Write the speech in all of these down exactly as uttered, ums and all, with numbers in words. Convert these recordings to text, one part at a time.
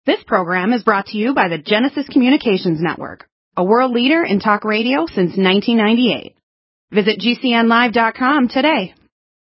This program is brought to you by the Genesis Communications Network, a world leader in talk radio since nineteen ninety-eight. Visit G C N live dot com today.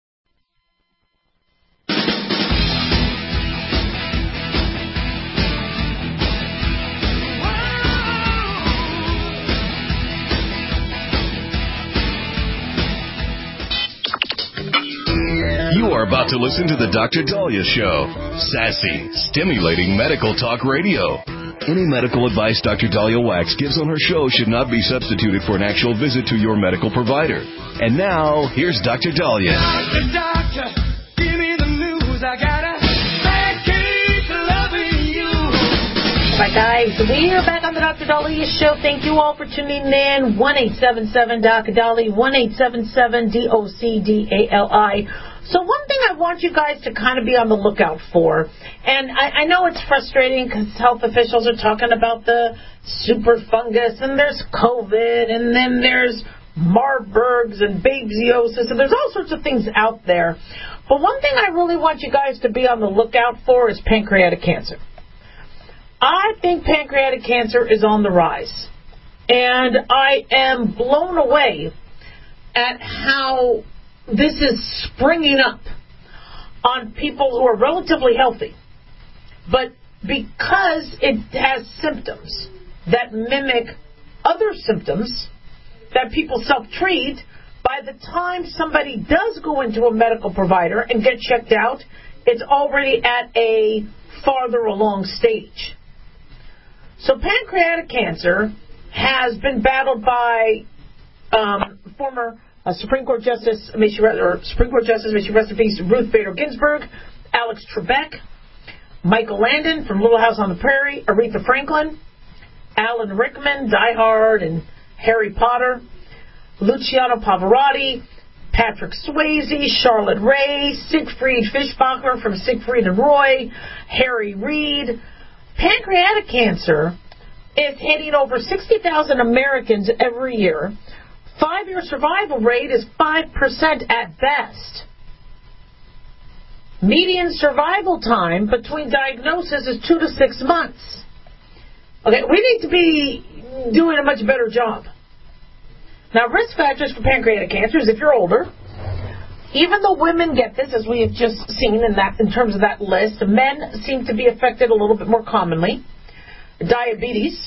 You are about to listen to the Doctor Daliah Show. Sassy, stimulating medical talk radio. Any medical advice Doctor Daliah Wax gives on her show should not be substituted for an actual visit to your medical provider. And now, here's Doctor Daliah. Doctor, doctor, give me the news. I got a bad case of loving you. All right, guys, we are back on the Doctor Daliah Show. Thank you all for tuning in. one eight seven seven D O C Dali, one eight seven seven D O C D A L I. So one thing I want you guys to kind of be on the lookout for, and I, I know it's frustrating because health officials are talking about the super fungus, and there's COVID, and then there's Marburg's and babesiosis, and there's all sorts of things out there. But one thing I really want you guys to be on the lookout for is pancreatic cancer. I think pancreatic cancer is on the rise, and I am blown away at how this is springing up on people who are relatively healthy. But because it has symptoms that mimic other symptoms that people self-treat, by the time somebody does go into a medical provider and get checked out, it's already at a farther along stage. So pancreatic cancer has been battled by um, former Uh, Supreme Court Justice, may she rest, or Supreme Court Justice, may she rest in peace, Ruth Bader Ginsburg, Alex Trebek, Michael Landon from Little House on the Prairie, Aretha Franklin, Alan Rickman, Die Hard, and Harry Potter, Luciano Pavarotti, Patrick Swayze, Charlotte Rae, Siegfried Fischbacher from Siegfried and Roy, Harry Reid. Pancreatic cancer is hitting over sixty thousand Americans every year. Five-year survival rate is five percent at best. Median survival time between diagnoses is two to six months. Okay, we need to be doing a much better job. Now, risk factors for pancreatic cancer is if you're older. Even though women get this, as we have just seen in that in terms of that list, men seem to be affected a little bit more commonly. Diabetes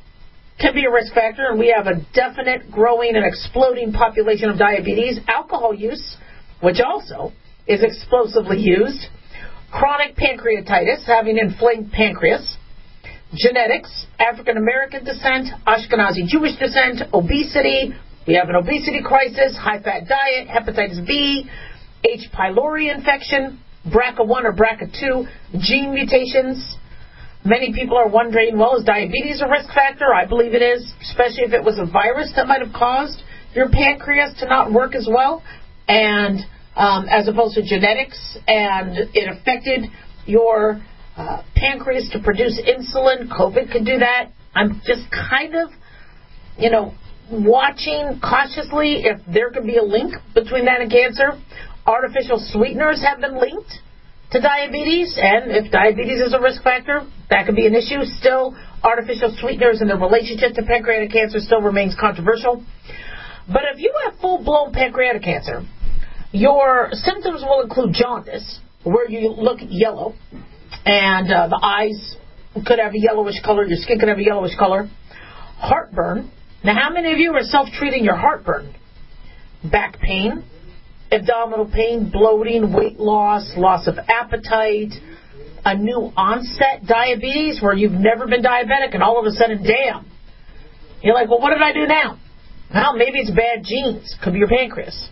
can be a risk factor, and we have a definite growing and exploding population of diabetes. Alcohol use, which also is explosively used. Chronic pancreatitis, having inflamed pancreas. Genetics, African American descent, Ashkenazi Jewish descent, obesity. We have an obesity crisis, high-fat diet, hepatitis B, H. pylori infection, B R C A one or B R C A two, gene mutations. Many people are wondering, well, is diabetes a risk factor? I believe it is, especially if it was a virus that might have caused your pancreas to not work as well, and um, as opposed to genetics, and it affected your uh, pancreas to produce insulin. COVID could do that. I'm just kind of, you know, watching cautiously if there could be a link between that and cancer. Artificial sweeteners have been linked to diabetes, and if diabetes is a risk factor, that could be an issue. Still, artificial sweeteners and their relationship to pancreatic cancer still remains controversial. But if you have full-blown pancreatic cancer, your symptoms will include jaundice, where you look yellow, and uh, the eyes could have a yellowish color, your skin could have a yellowish color. Heartburn. Now, how many of you are self-treating your heartburn? Back pain, abdominal pain, bloating, weight loss, loss of appetite, a new onset diabetes where you've never been diabetic and all of a sudden, damn. You're like, well, what did I do now? Well, maybe it's bad genes. Could be your pancreas.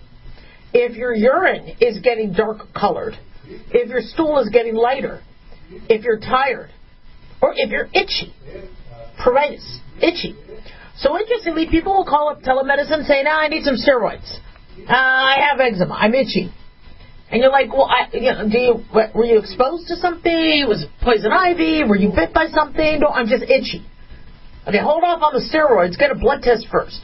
If your urine is getting dark colored, if your stool is getting lighter, if you're tired, or if you're itchy, pruritus, itchy. So interestingly, people will call up telemedicine saying, ah, I need some steroids. Uh, I have eczema. I'm itchy. And you're like, well, I, you know, do you, what, were you exposed to something? Was it poison ivy? Were you bit by something? No, I'm just itchy. Okay, hold off on the steroids. Get a blood test first.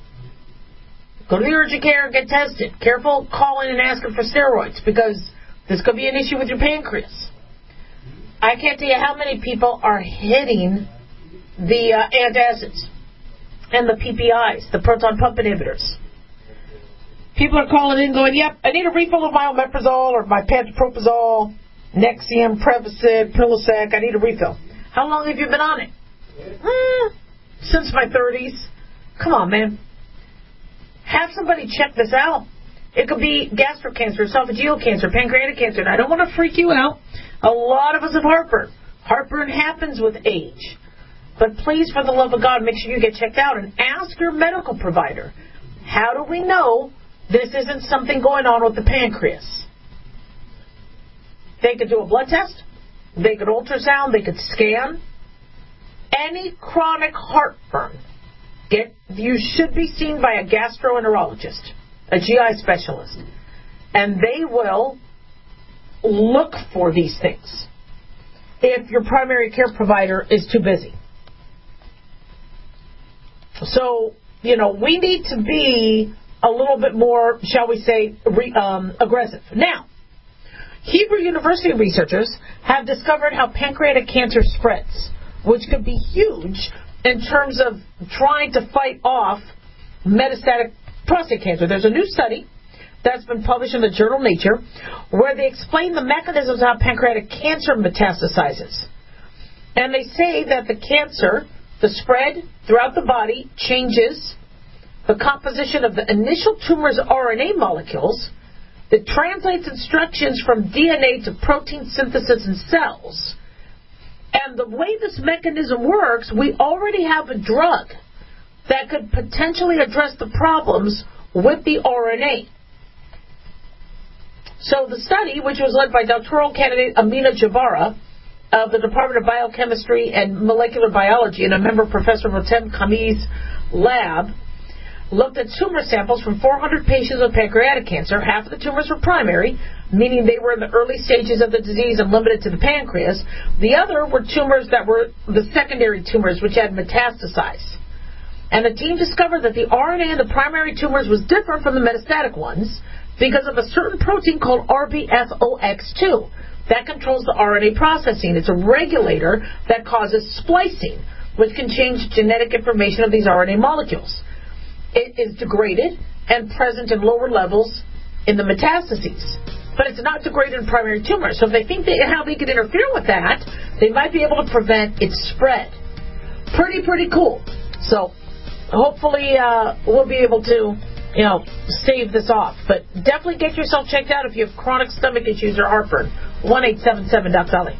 Go to the urgent care and get tested. Careful calling and asking for steroids because this could be an issue with your pancreas. I can't tell you how many people are hitting the uh, antacids and the P P Is, the proton pump inhibitors. People are calling in going, yep, I need a refill of my omeprazole or my pantoprazole, Nexium, Prevacid, Prilosec. I need a refill. How long have you been on it? Mm, since my thirties. Come on, man. Have somebody check this out. It could be gastric cancer, esophageal cancer, pancreatic cancer. And I don't want to freak you out. A lot of us have heartburn. Heartburn happens with age. But please, for the love of God, make sure you get checked out and ask your medical provider, how do we know this isn't something going on with the pancreas? They could do a blood test. They could ultrasound. They could scan. Any chronic heartburn, get you should be seen by a gastroenterologist, a G I specialist, and they will look for these things if your primary care provider is too busy. So, you know, we need to be a little bit more, shall we say, re, um, aggressive. Now, Hebrew University researchers have discovered how pancreatic cancer spreads, which could be huge in terms of trying to fight off metastatic prostate cancer. There's a new study that's been published in the journal Nature where they explain the mechanisms of how pancreatic cancer metastasizes. And they say that the cancer, the spread throughout the body, changes the composition of the initial tumor's R N A molecules. It translates instructions from D N A to protein synthesis in cells. And the way this mechanism works, we already have a drug that could potentially address the problems with the R N A. So the study, which was led by doctoral candidate Amina Jabara of the Department of Biochemistry and Molecular Biology and a member of Professor Rotem Kami's lab, looked at tumor samples from four hundred patients with pancreatic cancer. Half of the tumors were primary, meaning they were in the early stages of the disease and limited to the pancreas. The other were tumors that were the secondary tumors, which had metastasized. And the team discovered that the R N A in the primary tumors was different from the metastatic ones because of a certain protein called R B F O X two that controls the R N A processing. It's a regulator that causes splicing, which can change genetic information of these R N A molecules. It is degraded and present in lower levels in the metastases. But it's not degraded in primary tumors. So if they think that how they could interfere with that, they might be able to prevent its spread. Pretty, pretty cool. So hopefully uh, we'll be able to, you know, stave this off. But definitely get yourself checked out if you have chronic stomach issues or heartburn. one eight seven seven Doc Dolly.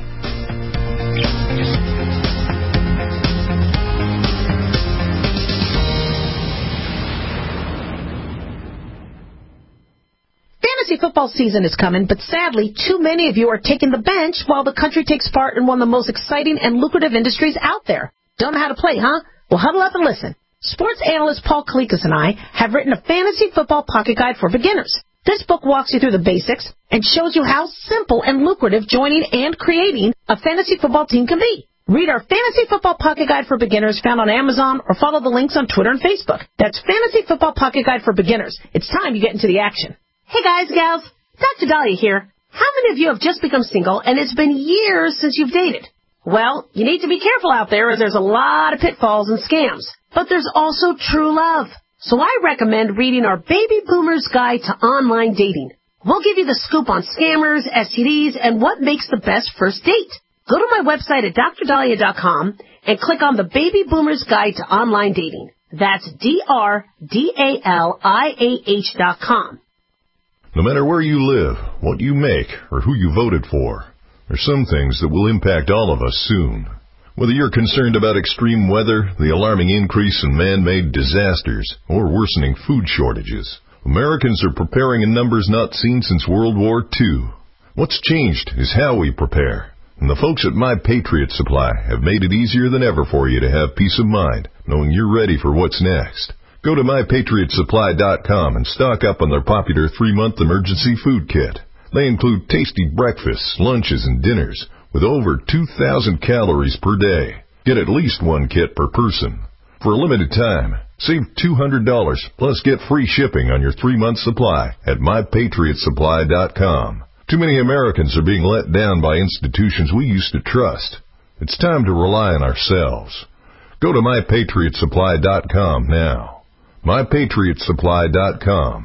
Fantasy football season is coming, but sadly, too many of you are taking the bench while the country takes part in one of the most exciting and lucrative industries out there. Don't know how to play, huh? Well, huddle up and listen. Sports analyst Paul Kalikas and I have written a fantasy football pocket guide for beginners. This book walks you through the basics and shows you how simple and lucrative joining and creating a fantasy football team can be. Read our Fantasy Football Pocket Guide for Beginners found on Amazon or follow the links on Twitter and Facebook. That's Fantasy Football Pocket Guide for Beginners. It's time you get into the action. Hey guys, gals, Doctor Dahlia here. How many of you have just become single and it's been years since you've dated? Well, you need to be careful out there as there's a lot of pitfalls and scams. But there's also true love. So I recommend reading our Baby Boomer's Guide to Online Dating. We'll give you the scoop on scammers, S T Ds, and what makes the best first date. Go to my website at dr dahlia dot com and click on the Baby Boomer's Guide to Online Dating. That's D R D A L I A H dot com. No matter where you live, what you make, or who you voted for, there's some things that will impact all of us soon. Whether you're concerned about extreme weather, the alarming increase in man-made disasters, or worsening food shortages, Americans are preparing in numbers not seen since World War Two. What's changed is how we prepare. And the folks at My Patriot Supply have made it easier than ever for you to have peace of mind, knowing you're ready for what's next. Go to my patriot supply dot com and stock up on their popular three-month emergency food kit. They include tasty breakfasts, lunches, and dinners with over two thousand calories per day. Get at least one kit per person. For a limited time, save two hundred dollars plus get free shipping on your three-month supply at my patriot supply dot com. Too many Americans are being let down by institutions we used to trust. It's time to rely on ourselves. Go to my patriot supply dot com now. my patriot supply dot com.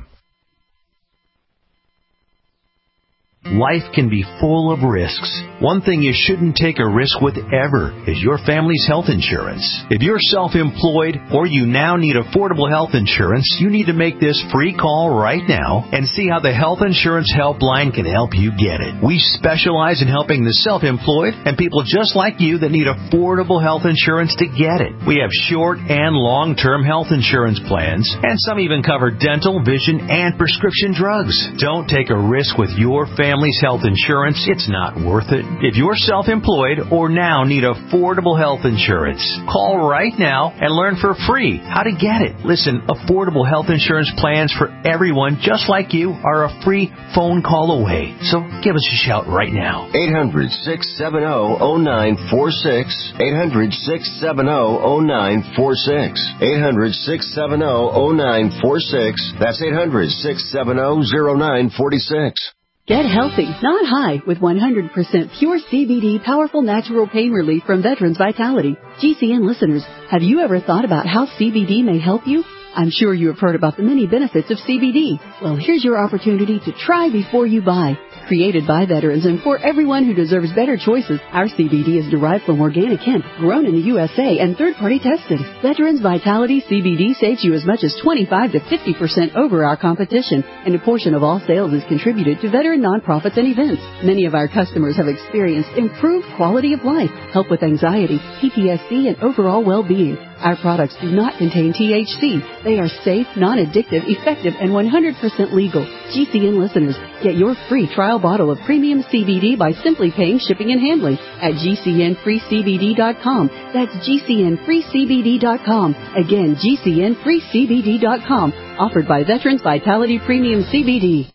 Life can be full of risks. One thing you shouldn't take a risk with ever is your family's health insurance. If you're self-employed or you now need affordable health insurance, you need to make this free call right now and see how the Health Insurance Helpline can help you get it. We specialize in helping the self-employed and people just like you that need affordable health insurance to get it. We have short and long-term health insurance plans, and some even cover dental, vision, and prescription drugs. Don't take a risk with your family. Family's health insurance, it's not worth it. If you're self-employed or now need affordable health insurance, call right now and learn for free how to get it. Listen, affordable health insurance plans for everyone just like you are a free phone call away. So give us a shout right now. eight hundred, six seven zero, zero nine four six. eight hundred, six seven zero, zero nine four six. eight hundred, six seven zero, zero nine four six. That's eight hundred, six seven zero, zero nine four six. Get healthy, not high, with one hundred percent pure C B D powerful natural pain relief from Veterans Vitality. G C N listeners, have you ever thought about how C B D may help you? I'm sure you have heard about the many benefits of C B D. Well, here's your opportunity to try before you buy. Created by veterans and for everyone who deserves better choices, our C B D is derived from organic hemp, grown in the U S A, and third-party tested. Veterans Vitality C B D saves you as much as twenty-five to fifty percent over our competition, and a portion of all sales is contributed to veteran nonprofits and events. Many of our customers have experienced improved quality of life, help with anxiety, P T S D, and overall well-being. Our products do not contain T H C. They are safe, non-addictive, effective, and one hundred percent legal. G C N listeners, get your free trial bottle of premium C B D by simply paying shipping and handling at G C N free C B D dot com. That's G C N free C B D dot com. Again, G C N free C B D dot com. Offered by Veterans Vitality Premium C B D.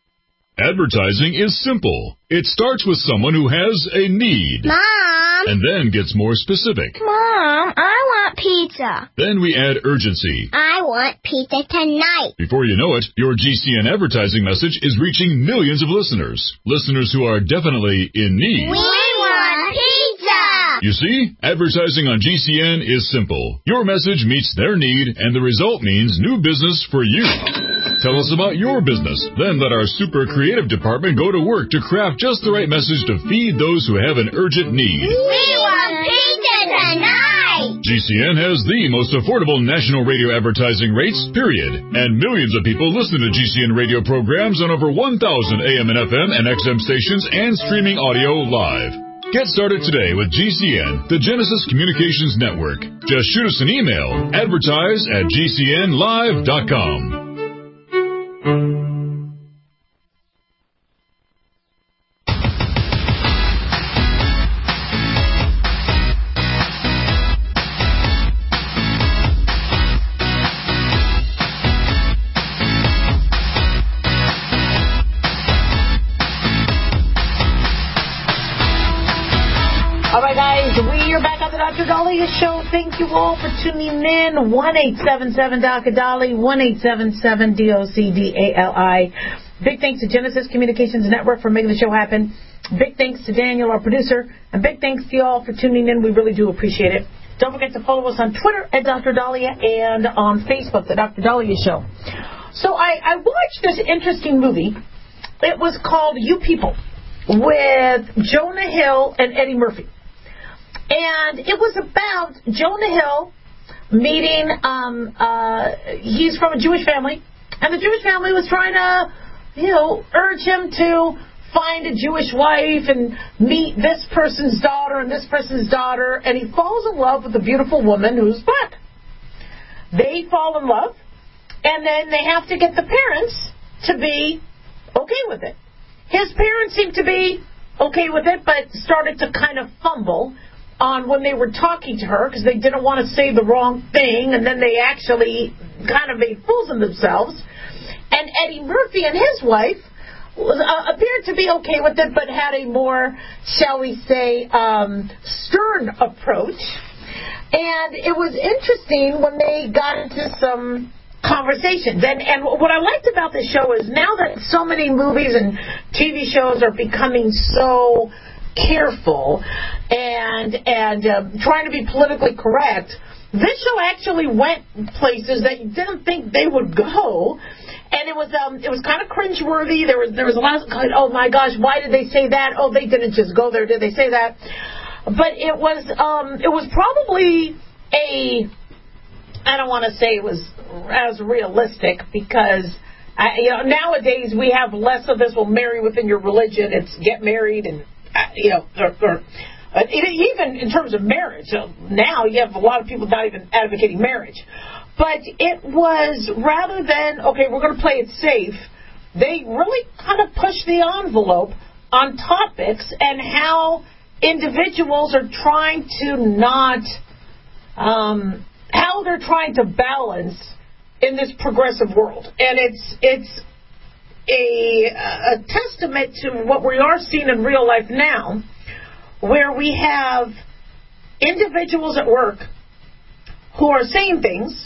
Advertising is simple. It starts with someone who has a need. Mom! And then gets more specific. Mom, I want pizza. Then we add urgency. I want pizza tonight. Before you know it, your G C N advertising message is reaching millions of listeners. Listeners who are definitely in need. We want pizza! You see, advertising on G C N is simple. Your message meets their need, and the result means new business for you. Tell us about your business. Then let our super creative department go to work to craft just the right message to feed those who have an urgent need. We want pizza tonight! G C N has the most affordable national radio advertising rates, period. And millions of people listen to G C N radio programs on over one thousand A M and F M and X M stations and streaming audio live. Get started today with G C N, the Genesis Communications Network. Just shoot us an email, advertise at G C N live dot com. Doctor Dahlia Show. Thank you all for tuning in. one eight seven seven D O C A D A L I, one eight seven seven D O C D A L I. Big thanks to Genesis Communications Network for making the show happen. Big thanks to Daniel, our producer. And big thanks to you all for tuning in. We really do appreciate it. Don't forget to follow us on Twitter at Doctor Dahlia and on Facebook, The Doctor Dahlia Show. So I, I watched this interesting movie. It was called You People with Jonah Hill and Eddie Murphy. And it was about Jonah Hill meeting, um, uh, he's from a Jewish family, and the Jewish family was trying to, you know, urge him to find a Jewish wife and meet this person's daughter and this person's daughter, and he falls in love with a beautiful woman who's black. They fall in love, and then they have to get the parents to be okay with it. His parents seemed to be okay with it, but started to kind of fumble on when they were talking to her because they didn't want to say the wrong thing, and then they actually kind of made fools of themselves. And Eddie Murphy and his wife was, uh, appeared to be okay with it, but had a more, shall we say, um, stern approach. And it was interesting when they got into some conversations. And, and what I liked about this show is now that so many movies and T V shows are becoming so careful and and uh, trying to be politically correct, this show actually went places that you didn't think they would go. And it was um, it was kind of cringeworthy. There was there was a lot of, oh my gosh, why did they say that? Oh, they didn't just go there, did they say that? But it was um, it was probably a, I don't want to say it was as realistic because I, you know, nowadays we have less of this. Well, marry within your religion. It's get married and uh, you know or. or Uh, even in terms of marriage, uh, now you have a lot of people not even advocating marriage. But it was, rather than, okay, we're going to play it safe, they really kind of pushed the envelope on topics and how individuals are trying to not, um, how they're trying to balance in this progressive world. And it's it's a, a testament to what we are seeing in real life now, where we have individuals at work who are saying things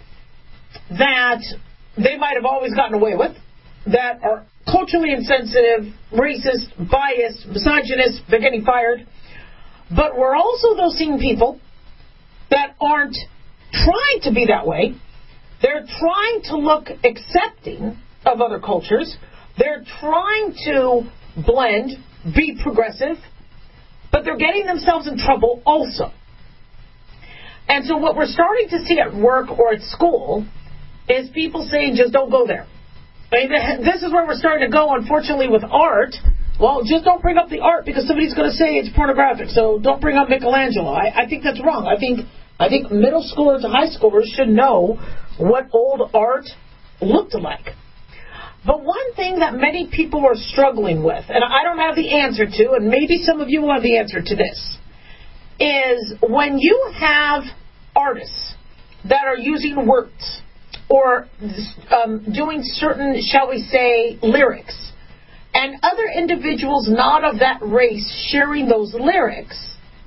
that they might have always gotten away with, that are culturally insensitive, racist, biased, misogynist, they're getting fired. But we're also, though, seeing people that aren't trying to be that way. They're trying to look accepting of other cultures. They're trying to blend, be progressive, but they're getting themselves in trouble also. And so what we're starting to see at work or at school is people saying, just don't go there. I mean, this is where we're starting to go, unfortunately, with art. Well, just don't bring up the art because somebody's going to say it's pornographic, so don't bring up Michelangelo. I, I think that's wrong. I think I think middle schoolers and high schoolers should know what old art looked like. But one thing that many people are struggling with, and I don't have the answer to, and maybe some of you will have the answer to this, is when you have artists that are using words or um, doing certain, shall we say, lyrics, and other individuals not of that race sharing those lyrics,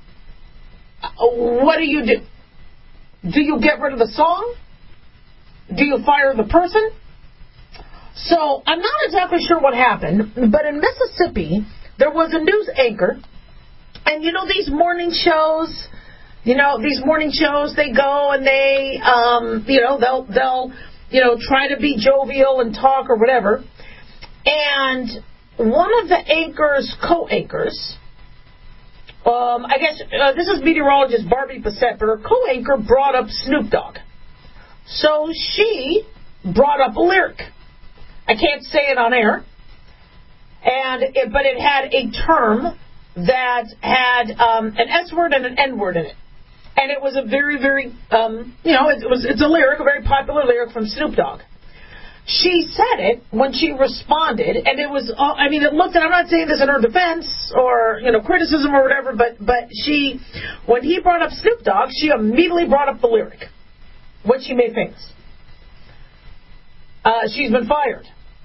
what do you do? Do you get rid of the song? Do you fire the person? So, I'm not exactly sure what happened, but in Mississippi, there was a news anchor, and you know these morning shows, you know, these morning shows, they go and they, um, you know, they'll, they'll, you know, try to be jovial and talk or whatever, and one of the anchor's co-anchors, um, I guess, uh, this is meteorologist Barbie Bassett, but her co-anchor brought up Snoop Dogg. So, she brought up a lyric. I can't say it on air, and it, but it had a term that had um, an S word and an N word in it, and it was a very, very, um, you know, it was it's a lyric, a very popular lyric from Snoop Dogg. She said it when she responded, and it was, uh, I mean, it looked, and I'm not saying this in her defense or you know criticism or whatever, but but she, when he brought up Snoop Dogg, she immediately brought up the lyric, which she made famous. Uh, she's been fired.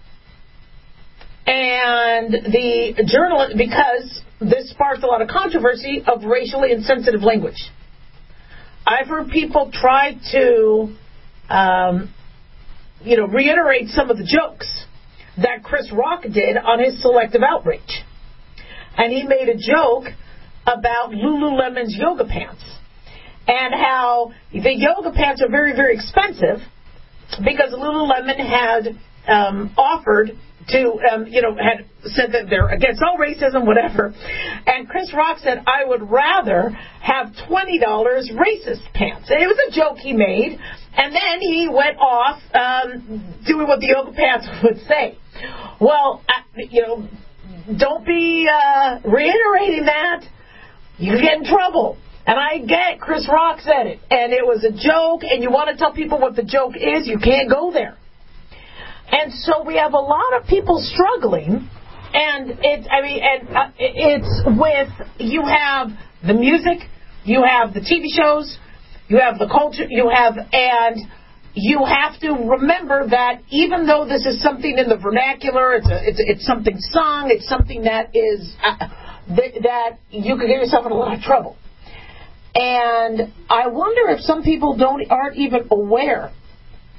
And the journalist, because this sparked a lot of controversy of racially insensitive language. I've heard people try to, um, you know, reiterate some of the jokes that Chris Rock did on his Selective Outrage. And he made a joke about Lululemon's yoga pants and how the yoga pants are very, very expensive because Lululemon had um, offered to, um, you know, had said that they're against all racism, whatever. And Chris Rock said, I would rather have twenty dollars racist pants. And it was a joke he made. And then he went off um, doing what the yoga pants would say. Well, uh, you know, don't be uh, reiterating that. You get in trouble. And I get Chris Rock said it. And it was a joke. And you want to tell people what the joke is, you can't go there. And so we have a lot of people struggling, and it's, I mean, and uh, it's with, you have the music, you have the T V shows, you have the culture, you have, and you have to remember that even though this is something in the vernacular, it's a, it's, it's something sung, it's something that is, uh, that, that you could get yourself in a lot of trouble. And I wonder if some people don't aren't even aware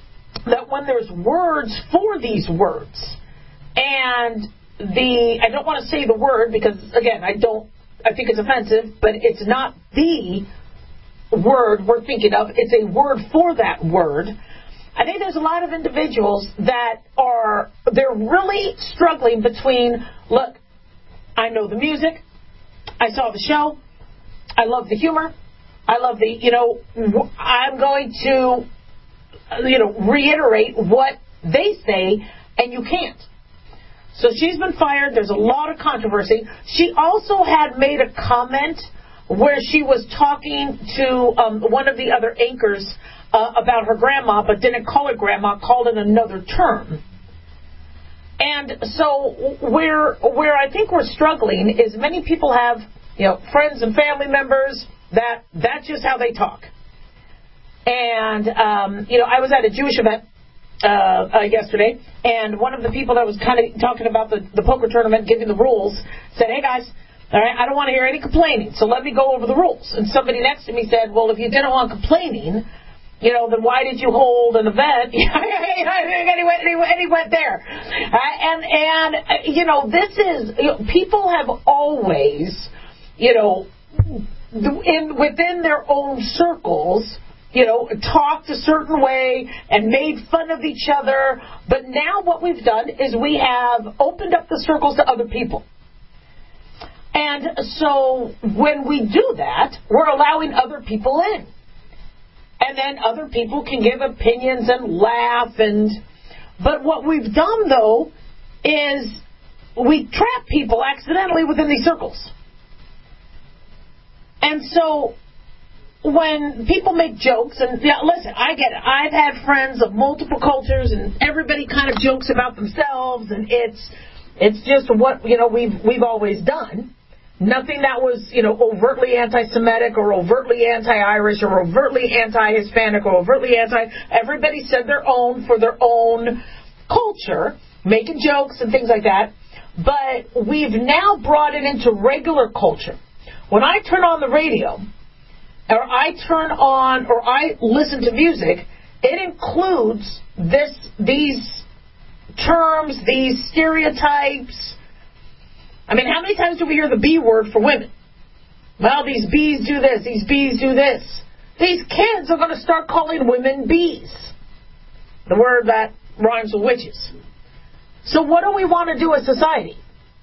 that when there's words for these words, and the, I don't want to say the word because, again, I don't, I think it's offensive, but it's not the word we're thinking of. It's a word for that word. I think there's a lot of individuals that are, they're really struggling between, look, I know the music, I saw the show, I love the humor, I love the, you know, I'm going to, you know, reiterate what they say, and you can't. So she's been fired. There's a lot of controversy. She also had made a comment where she was talking to um, one of the other anchors uh, about her grandma, but didn't call her grandma, called it another term. And so where where I think we're struggling is many people have, you know, friends and family members that that's just how they talk. And, um, you know, I was at a Jewish event Uh, uh, yesterday, and one of the people that was kind of talking about the, the poker tournament, giving the rules, said, hey guys, all right, I don't want to hear any complaining, so let me go over the rules. And somebody next to me said, well, if you didn't want complaining, you know, then why did you hold an event? and, he went, and, he went, and he went there. Uh, and, and uh, you know, this is, you know, people have always, you know, in within their own circles, you know, talked a certain way and made fun of each other. But now what we've done is we have opened up the circles to other people. And so when we do that, we're allowing other people in. And then other people can give opinions and laugh. And but what we've done, though, is we trap people accidentally within these circles. And so when people make jokes, and yeah, listen, I get it. I've had friends of multiple cultures, and everybody kind of jokes about themselves, and it's it's just what, you know, we've we've always done. Nothing that was, you know, overtly anti-Semitic or overtly anti-Irish or overtly anti-Hispanic or overtly anti. Everybody said their own for their own culture, making jokes and things like that. But we've now brought it into regular culture. When I turn on the radio, or I turn on, or I listen to music, it includes this, these terms, these stereotypes. I mean, how many times do we hear the B word for women? Well, these bees do this, these bees do this. These kids are going to start calling women bees, the word that rhymes with witches. So what do we want to do as society?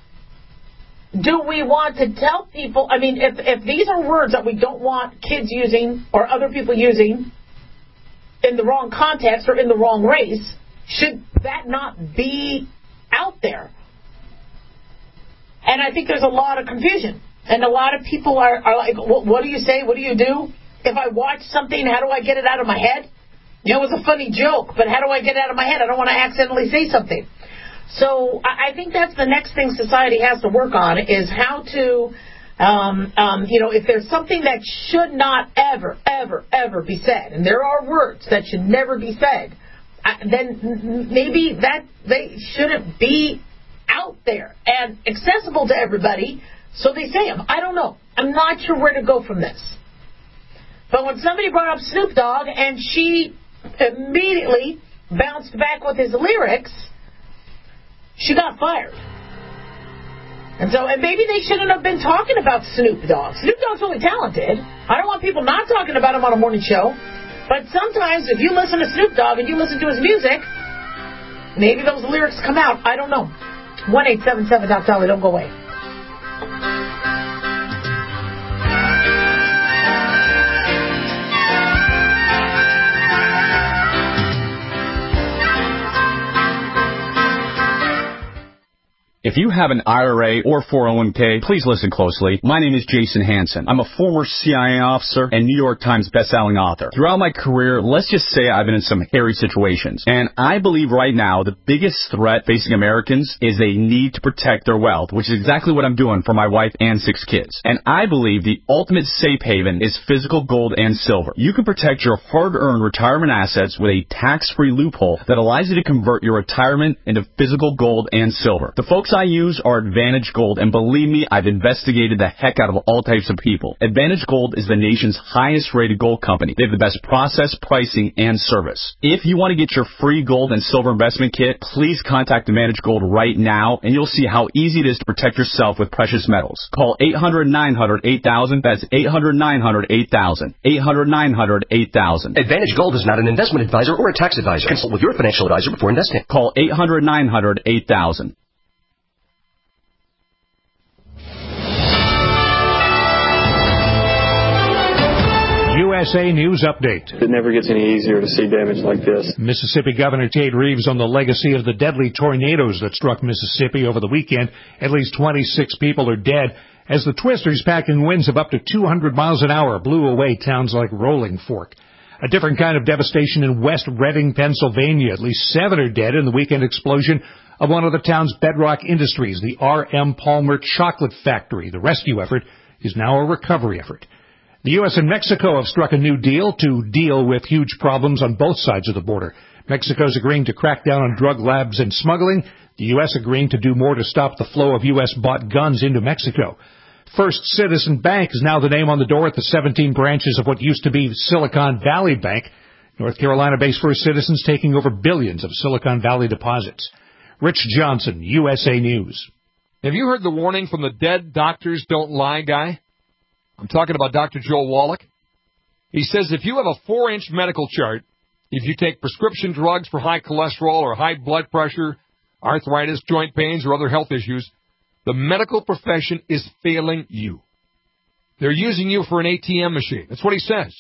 Do we want to tell people, I mean, if if these are words that we don't want kids using or other people using in the wrong context or in the wrong race, should that not be out there? And I think there's a lot of confusion. And a lot of people are, are like, well, what do you say? What do you do? If I watch something, how do I get it out of my head? You know, it was a funny joke, but how do I get it out of my head? I don't want to accidentally say something. So I think that's the next thing society has to work on, is how to, um, um, you know, if there's something that should not ever, ever, ever be said, and there are words that should never be said, then maybe that they shouldn't be out there and accessible to everybody, so they say them. I don't know. I'm not sure where to go from this. But when somebody brought up Snoop Dogg and she immediately bounced back with his lyrics, she got fired. And so, and maybe they shouldn't have been talking about Snoop Dogg. Snoop Dogg's really talented. I don't want people not talking about him on a morning show. But sometimes if you listen to Snoop Dogg and you listen to his music, maybe those lyrics come out. I don't know. one eight seven seven Doc Dolly. Don't go away. If you have an I R A or four oh one k, please listen closely. My name is Jason Hansen. I'm a former C I A officer and New York Times bestselling author. Throughout my career, let's just say I've been in some hairy situations. And I believe right now the biggest threat facing Americans is they need to protect their wealth, which is exactly what I'm doing for my wife and six kids. And I believe the ultimate safe haven is physical gold and silver. You can protect your hard-earned retirement assets with a tax-free loophole that allows you to convert your retirement into physical gold and silver. The folks products I use are Advantage Gold, and believe me, I've investigated the heck out of all types of people. Advantage Gold is the nation's highest-rated gold company. They have the best process, pricing, and service. If you want to get your free gold and silver investment kit, please contact Advantage Gold right now, and you'll see how easy it is to protect yourself with precious metals. Call eight hundred, nine hundred, eight thousand. That's eight hundred, nine hundred, eight thousand. eight hundred, nine hundred, eight thousand. Advantage Gold is not an investment advisor or a tax advisor. Consult with your financial advisor before investing. Call eight hundred, nine hundred, eight thousand. U S A News Update. It never gets any easier to see damage like this. Mississippi Governor Tate Reeves on the legacy of the deadly tornadoes that struck Mississippi over the weekend. At least twenty-six people are dead as the twisters, packing winds of up to two hundred miles an hour, blew away towns like Rolling Fork. A different kind of devastation in West Reading, Pennsylvania. At least seven are dead in the weekend explosion of one of the town's bedrock industries, the R M Palmer Chocolate Factory. The rescue effort is now a recovery effort. The U S and Mexico have struck a new deal to deal with huge problems on both sides of the border. Mexico's agreeing to crack down on drug labs and smuggling. The U S agreeing to do more to stop the flow of U S-bought guns into Mexico. First Citizen Bank is now the name on the door at the seventeen branches of what used to be Silicon Valley Bank. North Carolina-based First Citizens taking over billions of Silicon Valley deposits. Rich Johnson, U S A News. Have you heard the warning from the dead doctors don't lie guy? I'm talking about Doctor Joel Wallach. He says if you have a four-inch medical chart, if you take prescription drugs for high cholesterol or high blood pressure, arthritis, joint pains, or other health issues, the medical profession is failing you. They're using you for an A T M machine. That's what he says.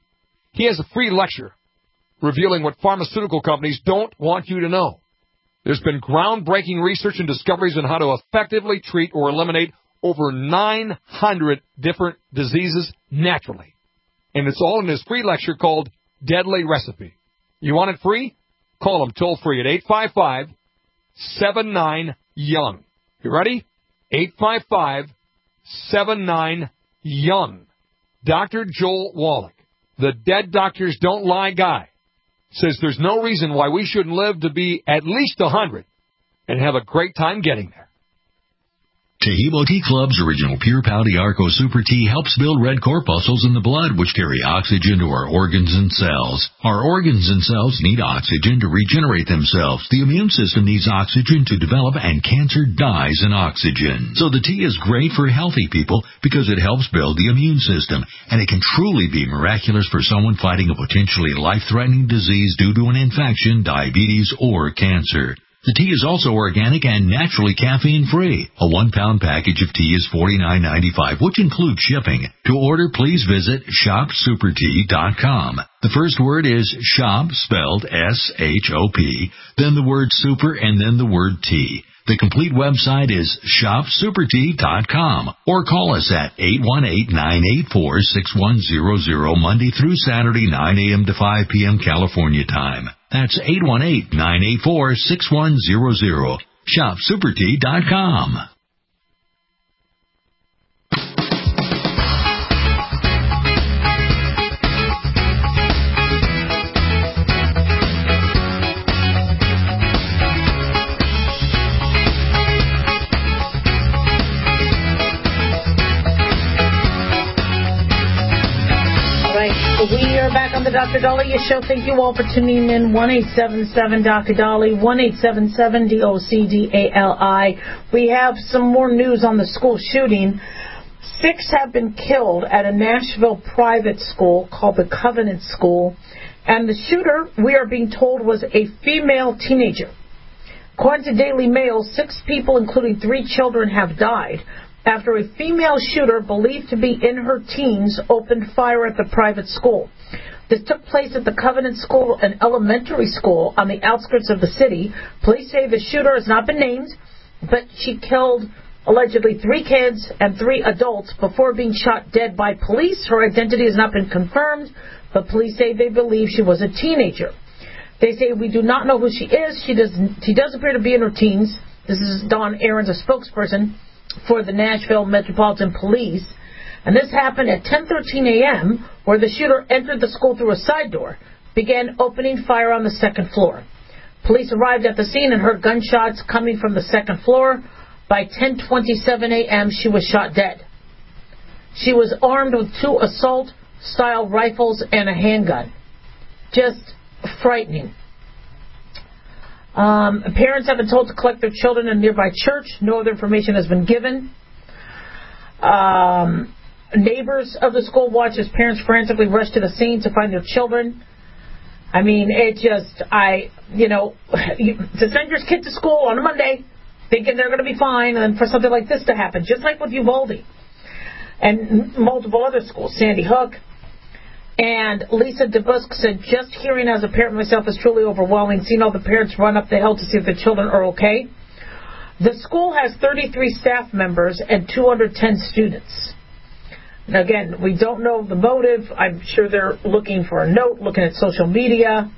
He has a free lecture revealing what pharmaceutical companies don't want you to know. There's been groundbreaking research and discoveries on how to effectively treat or eliminate over nine hundred different diseases naturally. And it's all in his free lecture called Deadly Recipe. You want it free? Call him toll free at eight five five, seven nine, young. You ready? eight five five, seven nine, young. Doctor Joel Wallach, the dead doctors don't lie guy, says there's no reason why we shouldn't live to be at least one hundred and have a great time getting there. Taheebo Tea Club's original Pure Pouty Arco Super Tea helps build red corpuscles in the blood, which carry oxygen to our organs and cells. Our organs and cells need oxygen to regenerate themselves. The immune system needs oxygen to develop, and cancer dies in oxygen. So the tea is great for healthy people because it helps build the immune system, and it can truly be miraculous for someone fighting a potentially life-threatening disease due to an infection, diabetes, or cancer. The tea is also organic and naturally caffeine-free. A one-pound package of tea is forty-nine ninety-five, which includes shipping. To order, please visit shop super tea dot com. The first word is shop, spelled S H O P, then the word super, and then the word tea. The complete website is shop super tea dot com, or call us at eight one eight, nine eight four, six one zero zero Monday through Saturday, nine a.m. to five p.m. California time. That's eight one eight, nine eight four, six one zero zero. shop super tea dot com. We are back on the Doctor Dahlia Show. Thank you all for tuning in. one eight seven seven Doctor Dolly, one eight seven seven D O C D A L I. We have some more news on the school shooting. Six have been killed at a Nashville private school called the Covenant School. And the shooter, we are being told, was a female teenager. According to Daily Mail, six people, including three children, have died after a female shooter believed to be in her teens opened fire at the private school. This took place at the Covenant School, an elementary school on the outskirts of the city. Police say the shooter has not been named, but she killed allegedly three kids and three adults before being shot dead by police. Her identity has not been confirmed, but police say they believe she was a teenager. They say, we do not know who she is. She does, she does appear to be in her teens. This is Dawn Aarons, a spokesperson for the Nashville Metropolitan Police. And this happened at ten thirteen a.m., where the shooter entered the school through a side door, began opening fire on the second floor. Police arrived at the scene and heard gunshots coming from the second floor. By ten twenty-seven a.m., she was shot dead. She was armed with two assault-style rifles and a handgun. Just frightening. Um, parents have been told to collect their children in a nearby church. No other information has been given. Um, neighbors of the school watched as parents frantically rushed to the scene to find their children. I mean, it just, I, you know, you, to send your kid to school on a Monday thinking they're going to be fine, and then for something like this to happen, just like with Uvalde and multiple other schools, Sandy Hook. And Lisa DeBusk said, just hearing as a parent myself is truly overwhelming, seeing all the parents run up the hill to see if their children are okay. The school has thirty-three staff members and two hundred ten students. And again, we don't know the motive. I'm sure they're looking for a note, looking at social media.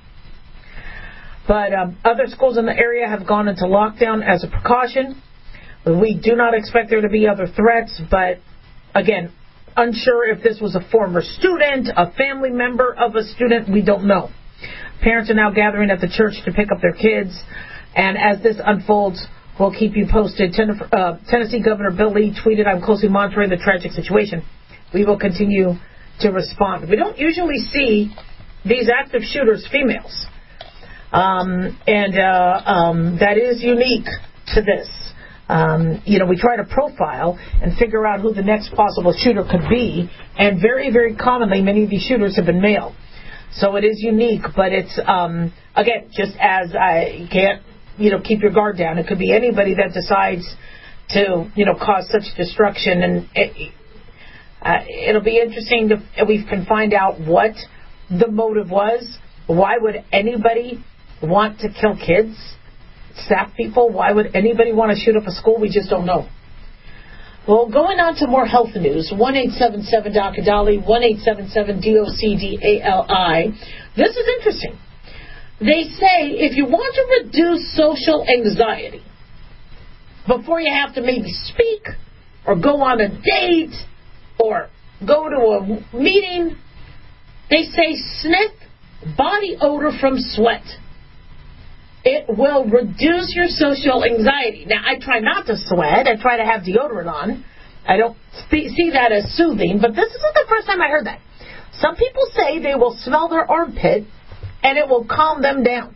But um, other schools in the area have gone into lockdown as a precaution. We do not expect there to be other threats, but again, unsure if this was a former student, a family member of a student, we don't know. Parents are now gathering at the church to pick up their kids, and as this unfolds, we'll keep you posted. Ten- uh, Tennessee Governor Bill Lee tweeted, I'm closely monitoring the tragic situation. We will continue to respond. We don't usually see these active shooters females, um, and uh, um, that is unique to this. Um, you know, we try to profile and figure out who the next possible shooter could be, and very, very commonly, many of these shooters have been male. So it is unique, but it's, um, again, just as I you can't, you know, keep your guard down. It could be anybody that decides to, you know, cause such destruction, and it, uh, it'll be interesting to, if we can find out what the motive was. Why would anybody want to kill kids? Staff people, why would anybody want to shoot up a school? We just don't know. Well, going on to more health news, one eight seven seven Doctor Dolly, one eight seven seven D O C D A L I. This is interesting. They say if you want to reduce social anxiety before you have to maybe speak or go on a date or go to a meeting, they say sniff body odor from sweat. It will reduce your social anxiety. Now, I try not to sweat. I try to have deodorant on. I don't see that as soothing, but this isn't the first time I heard that. Some people say they will smell their armpit, and it will calm them down.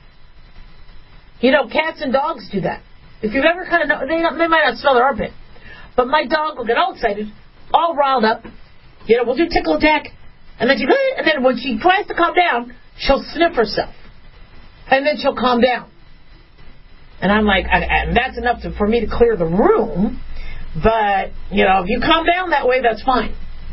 You know, cats and dogs do that. If you've ever kind of know, they, they might not smell their armpit, but my dog will get all excited, all riled up. You know, we'll do tickle attack, and then she, and then when she tries to calm down, she'll sniff herself. And then she'll calm down. And I'm like, and that's enough to, for me to clear the room. But, you know, if you calm down that way, that's fine.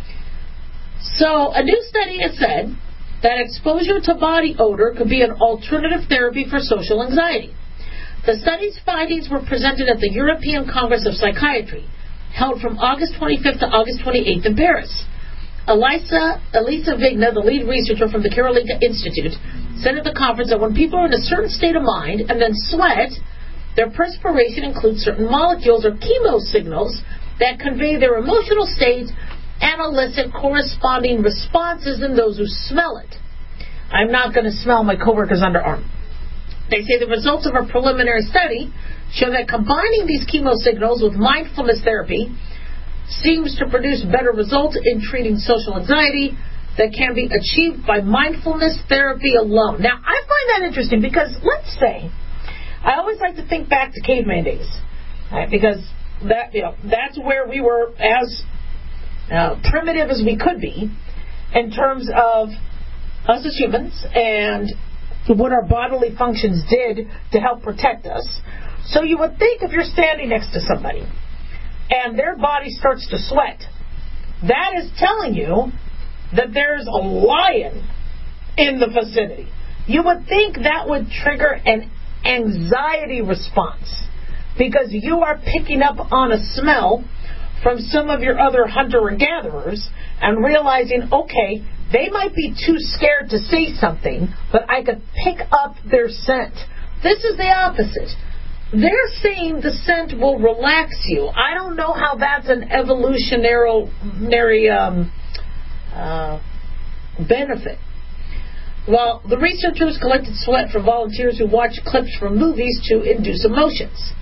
So, a new study has said that exposure to body odor could be an alternative therapy for social anxiety. The study's findings were presented at the European Congress of Psychiatry, held from August twenty-fifth to August twenty-eighth in Paris. Elisa, Elisa Vigna, the lead researcher from the Karolinska Institute, said at the conference that when people are in a certain state of mind and then sweat, their perspiration includes certain molecules or chemosignals that convey their emotional state and elicit corresponding responses in those who smell it. I'm not going to smell my coworker's underarm. They say the results of a preliminary study show that combining these chemosignals with mindfulness therapy seems to produce better results in treating social anxiety that can be achieved by mindfulness therapy alone. Now, I find that interesting because, let's say, I always like to think back to caveman days, right? Because that, you know, that's where we were as uh, primitive as we could be in terms of us as humans and what our bodily functions did to help protect us. So you would think if you're standing next to somebody and their body starts to sweat, that is telling you that there's a lion in the vicinity. You would think that would trigger an anxiety response because you are picking up on a smell from some of your other hunter and gatherers and realizing, okay, they might be too scared to say something, but I could pick up their scent. This is the opposite. They're saying the scent will relax you. I don't know how that's an evolutionary um, uh, benefit. Well, the researchers collected sweat from volunteers who watched clips from movies to induce emotions.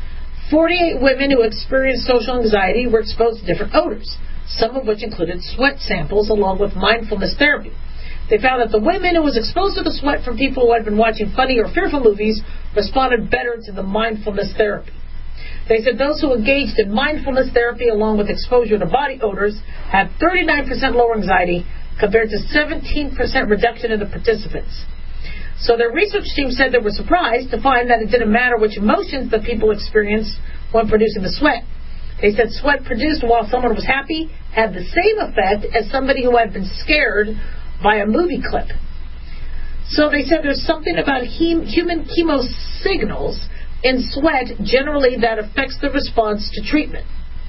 forty-eight women who experienced social anxiety were exposed to different odors, some of which included sweat samples along with mindfulness therapy. They found that the women who was exposed to the sweat from people who had been watching funny or fearful movies responded better to the mindfulness therapy. They said those who engaged in mindfulness therapy along with exposure to body odors had thirty-nine percent lower anxiety compared to seventeen percent reduction in the participants. So their research team said they were surprised to find that it didn't matter which emotions the people experienced when producing the sweat. They said sweat produced while someone was happy had the same effect as somebody who had been scared by a movie clip. So they said there's something about hem- human chemo signals in sweat generally that affects the response to treatment.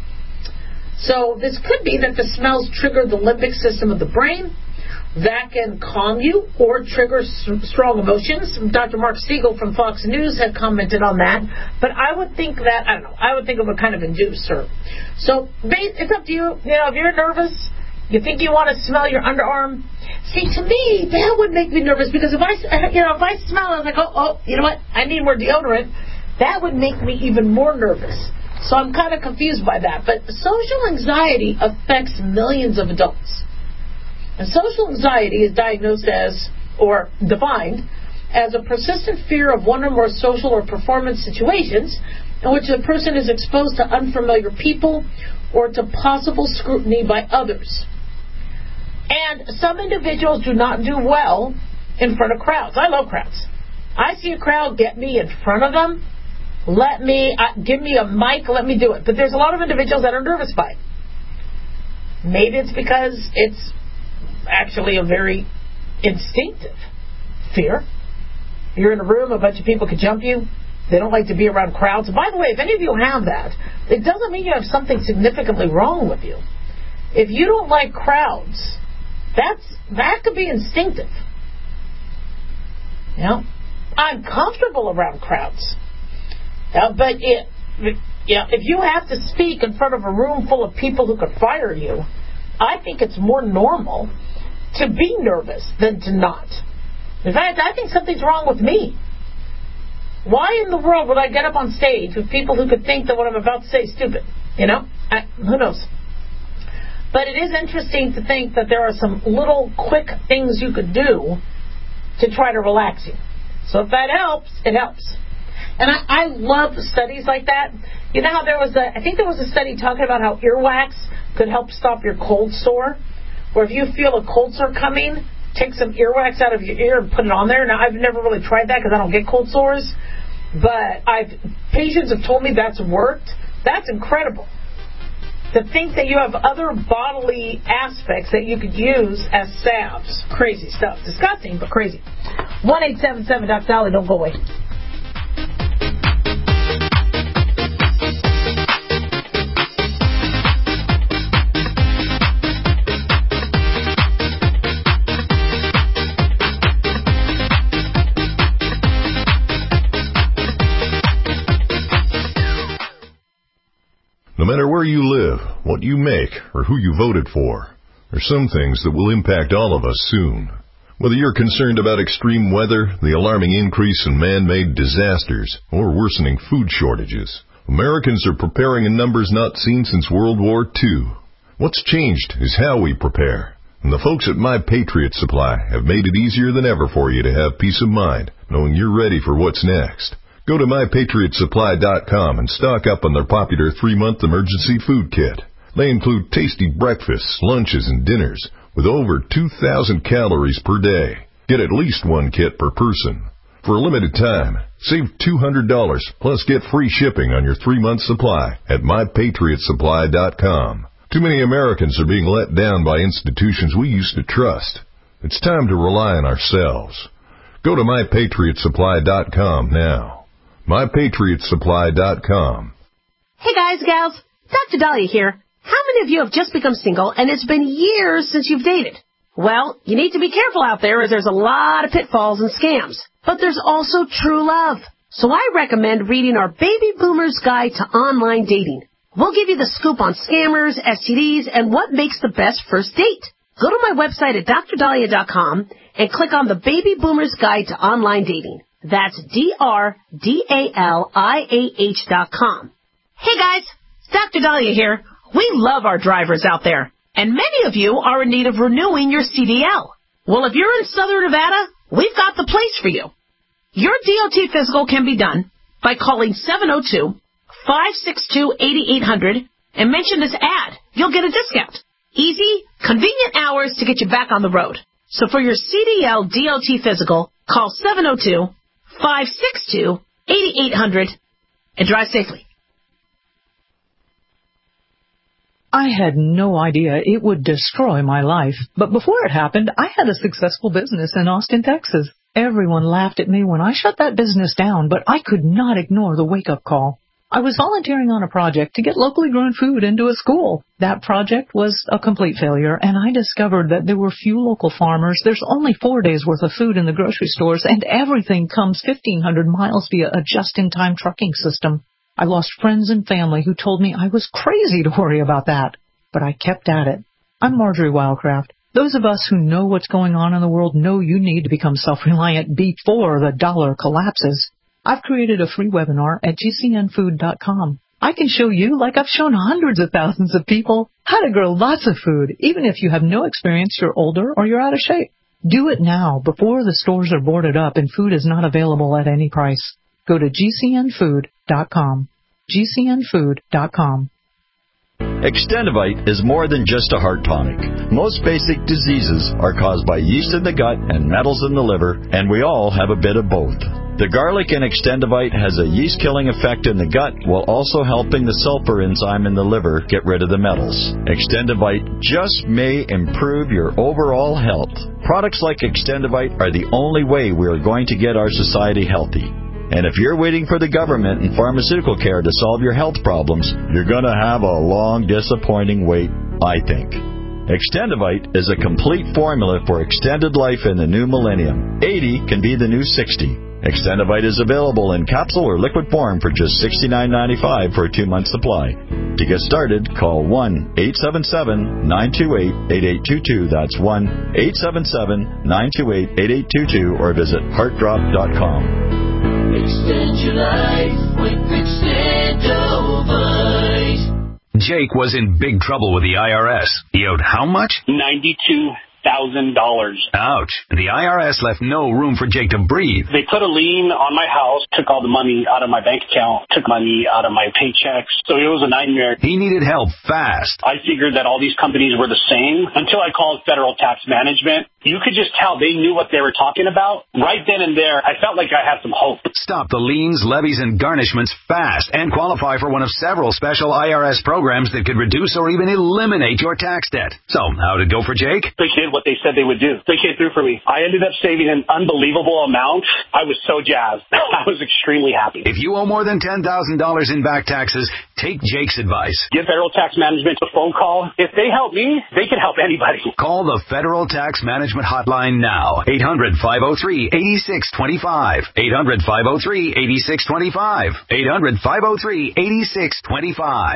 So this could be that the smells trigger the limbic system of the brain. That can calm you or trigger strong emotions. Doctor Mark Siegel from Fox News had commented on that. But I would think that, I don't know, I would think it would kind of induce her. So it's up to you. You know, if you're nervous, you think you want to smell your underarm. See, to me, that would make me nervous because if I, you know, if I smell it, I was like, oh, oh, you know what? I need more deodorant. That would make me even more nervous. So I'm kind of confused by that. But social anxiety affects millions of adults. And social anxiety is diagnosed as, or defined, as a persistent fear of one or more social or performance situations in which a person is exposed to unfamiliar people or to possible scrutiny by others. And some individuals do not do well in front of crowds. I love crowds. I see a crowd, get me in front of them, let me, uh, give me a mic, let me do it. But there's a lot of individuals that are nervous by it. Maybe it's because it's actually a very instinctive fear. You're in a room, a bunch of people could jump you. They don't like to be around crowds. By the way, if any of you have that, it doesn't mean you have something significantly wrong with you. If you don't like crowds, that's that could be instinctive. You know, I'm comfortable around crowds. Uh, but it, you know, if you have to speak in front of a room full of people who could fire you, I think it's more normal to be nervous than to not. In fact, I think something's wrong with me. Why in the world would I get up on stage with people who could think that what I'm about to say is stupid? You know? I, who knows? But it is interesting to think that there are some little quick things you could do to try to relax you. So if that helps, it helps. And I, I love studies like that. You know how there was a, I think there was a study talking about how earwax could help stop your cold sore. Or if you feel a cold sore coming, take some earwax out of your ear and put it on there. Now, I've never really tried that because I don't get cold sores. But I've patients have told me that's worked. That's incredible. To think that you have other bodily aspects that you could use as salves. Crazy stuff. Disgusting, but crazy. one eight seven seven Doctor Dolly, don't go away. No matter where you live, what you make, or who you voted for, there's some things that will impact all of us soon. Whether you're concerned about extreme weather, the alarming increase in man-made disasters, or worsening food shortages, Americans are preparing in numbers not seen since World War Two. What's changed is how we prepare. And the folks at My Patriot Supply have made it easier than ever for you to have peace of mind, knowing you're ready for what's next. Go to my patriot supply dot com and stock up on their popular three-month emergency food kit. They include tasty breakfasts, lunches, and dinners with over two thousand calories per day. Get at least one kit per person. For a limited time, save two hundred dollars plus get free shipping on your three-month supply at my patriot supply dot com. Too many Americans are being let down by institutions we used to trust. It's time to rely on ourselves. Go to my patriot supply dot com now. my patriot supply dot com. Hey guys, gals, Doctor Dahlia here. How many of you have just become single and it's been years since you've dated? Well, you need to be careful out there as there's a lot of pitfalls and scams. But there's also true love. So I recommend reading our Baby Boomer's Guide to Online Dating. We'll give you the scoop on scammers, S T Ds, and what makes the best first date. Go to my website at dr dahlia dot com and click on the Baby Boomer's Guide to Online Dating. That's D R D A L I A H dot com. Hey guys, Doctor Dahlia here. We love our drivers out there, and many of you are in need of renewing your C D L. Well, if you're in Southern Nevada, we've got the place for you. Your D O T physical can be done by calling seven oh two, five six two, eight eight hundred and mention this ad. You'll get a discount. Easy, convenient hours to get you back on the road. So for your C D L D O T physical, call seven oh two, five six two, eight eight hundred and drive safely. I had no idea it would destroy my life, but before it happened, I had a successful business in Austin, Texas. Everyone laughed at me when I shut that business down, but I could not ignore the wake-up call. I was volunteering on a project to get locally grown food into a school. That project was a complete failure, and I discovered that there were few local farmers. There's only four days' worth of food in the grocery stores, and everything comes fifteen hundred miles via a just-in-time trucking system. I lost friends and family who told me I was crazy to worry about that, but I kept at it. I'm Marjorie Wildcraft. Those of us who know what's going on in the world know you need to become self-reliant before the dollar collapses. I've created a free webinar at G C N food dot com. I can show you, like I've shown hundreds of thousands of people, how to grow lots of food, even if you have no experience, you're older, or you're out of shape. Do it now, before the stores are boarded up and food is not available at any price. Go to G C N food dot com. G C N food dot com. Extendivite is more than just a heart tonic. Most basic diseases are caused by yeast in the gut and metals in the liver, and we all have a bit of both. The garlic in Extendivite has a yeast-killing effect in the gut while also helping the sulfur enzyme in the liver get rid of the metals. Extendivite just may improve your overall health. Products like Extendivite are the only way we are going to get our society healthy. And if you're waiting for the government and pharmaceutical care to solve your health problems, you're going to have a long, disappointing wait, I think. Extendivite is a complete formula for extended life in the new millennium. eighty can be the new sixty. Extendivite is available in capsule or liquid form for just sixty-nine ninety-five for a two-month supply. To get started, call one eight seven seven, nine two eight, eight eight two two. That's one eight seven seven, nine two eight, eight eight two two or visit heart drop dot com. Extend your life with Extendivite. Jake was in big trouble with the I R S. He owed how much? ninety-two thousand dollars. Ouch. The I R S left no room for Jake to breathe. They put a lien on my house, took all the money out of my bank account, took money out of my paychecks. So it was a nightmare. He needed help fast. I figured that all these companies were the same until I called Federal Tax Management. You could just tell they knew what they were talking about. Right then and there, I felt like I had some hope. Stop the liens, levies, and garnishments fast and qualify for one of several special I R S programs that could reduce or even eliminate your tax debt. So, how did it go for Jake? They did what they said they would do. They came through for me. I ended up saving an unbelievable amount. I was so jazzed. I was extremely happy. If you owe more than ten thousand dollars in back taxes, take Jake's advice. Give Federal Tax Management a phone call. If they help me, they can help anybody. Call the Federal Tax Management hotline now. eight hundred, five oh three, eight six two five. eight hundred, five oh three, eight six two five. eight hundred, five oh three, eight six two five.